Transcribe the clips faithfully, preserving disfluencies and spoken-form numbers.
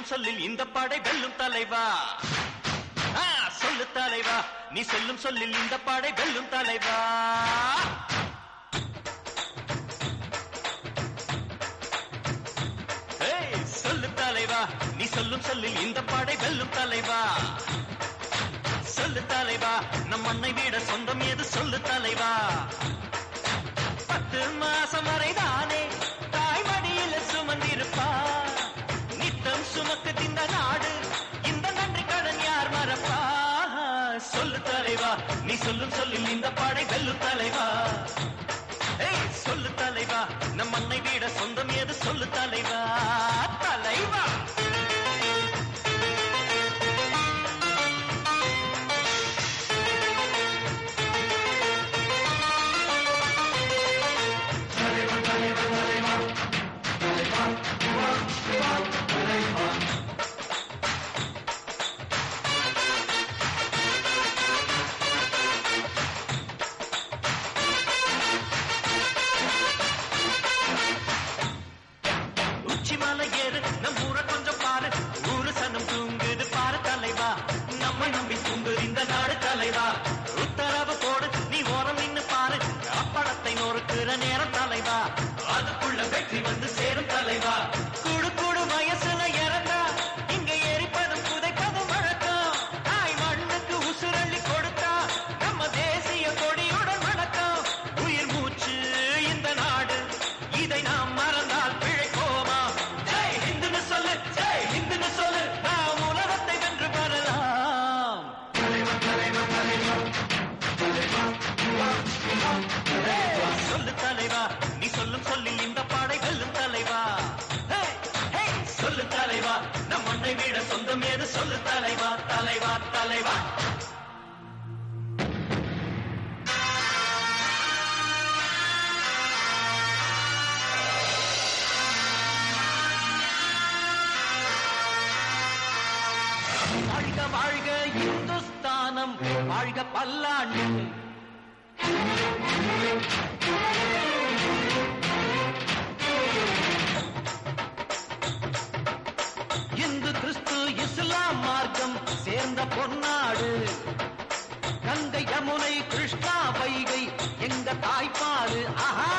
சொல்லும் சொல்லில் இந்த பாடை வெல்லும் தலைவா. சொல்லு தலைவா, நீ சொல்லும் சொல்லில் இந்த பாடை வெல்லும் தலைவா. சொல்லு தலைவா, நீ சொல்லும் சொல்லில் இந்த பாடை வெல்லும் தலைவா. சொல்லு தலைவா, நம் மண்ணை விட சொந்தம் ஏது சொல்லு தலைவா. பத்து மாசம் வரைதானே தாய்மடியில சுமந்திருப்பா. நித்தம் சுமக்கு திந்த நாடு இந்த நன்றி கடன் யார் மறப்பா. சொல்லு தலைவா, நீ சொல்லும் சொல்லில் இந்த பாடை வெல்லும் தலைவா. சொல்லு தலைவா, நம் மண்ணை விட சொந்தம் ஏது சொல்லு தலைவா. தலைவா உத்தரவு போடு, நீ ஓரம் நின்னு பாரு. அப்படத்தை நொறுக்குற நேரம் தலைவா, அதுக்குள்ள வெற்றி வந்து சேரும் தலைவா. கூடு கூடு வயசுல இறந்தா இங்க எரிப்பதும் புதைப்பதும் வழக்கம். தாய் மண்ணுக்கு உசுரள்ளி கொடுத்தா நம்ம தேசிய கொடியுடன் வணக்கம். உயிர் மூச்சு இந்த நாடு, இதை நாம் மறந்தால் பிழைப்போமா? ஜெய் ஹிந்துன்னு சொல்லு, ஜெய் ஹிந்துன்னு சொல்லு, நாம் உலகத்தை வென்று பெறலாம். சொல்லு தலைவா, நீ சொல்லும் சொல்லில் இந்த பாடை வெல்லும் தலைவா. சொல்லு தலைவா, நம் மண்ணை விட சொந்தம் ஏது சொல்லு தலைவா. தலைவா தலைவா வாழ்க வாழ்க இந்துஸ்தானம், வாழ்க பல்லாண்டு. இந்து கிறிஸ்து இஸ்லாம் மார்க்கம் சேர்ந்த பொன்னாடு. கங்கை யமுனை கிருஷ்ணா வைகை எங்க தாய்ப்பாடு. ஆஹா,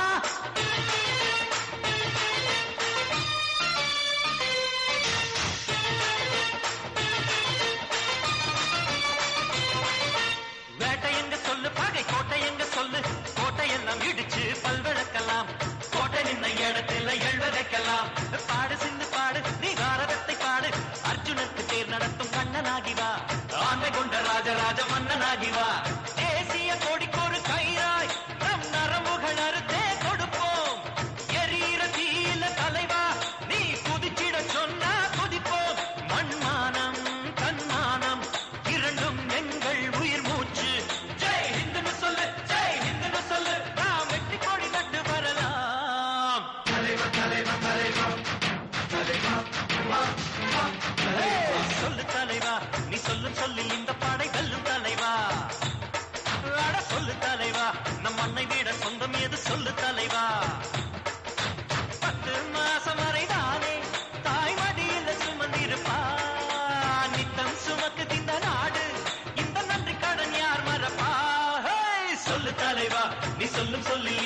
வேட்டை எங்க சொல்லு, பகை கோட்டை எங்க சொல்லு. கோட்டை எல்லாம் இடிச்சு பல்வழக்கலாம், கோட்டை நின்ன இடத்துல எழுவதைக்கலாம். பாடு சிந்து பாடு, நீ பாரதத்தை பாடு. அர்ஜுனுக்கு தேர் நடத்தும் கண்ணனாகிவா, ஆண்மை கொண்ட ராஜராஜ மன்னனாகிவா. தேசிய கொடிக்கொரு கைராய் நம் நரம்புகள் அறுத்தே கொடுப்போம். எரீர தீல தலைவா, நீ குதிச்சிட சொன்னா குதிப்போம். மண்மானம் தன்மானம் இரண்டும் எங்கள் உயிர் மூச்சு. ஜெய் ஹிந்துன்னு சொல்லு, ஜெய் ஹிந்துன்னு சொல்லு, நாம் வெற்றி கொடி கட்டு வரலாம். சொல்லு தலைவா, நீ சொல்லும் சொல்லில் இந்த பாடை வெல்லும் தலைவா. சொல்லு தலைவா, நம் மண்ணை விட சொந்தம் ஏது சொல்லு தலைவா. பத்து மாசம் வரைதானே தாய்மடியில சுமந்திருப்பா. நித்தம் சுமக்கு திந்த நாடு இந்த நன்றி கடன் யார் மறப்பா. சொல்லு தலைவா, நீ சொல்லும் சொல்லி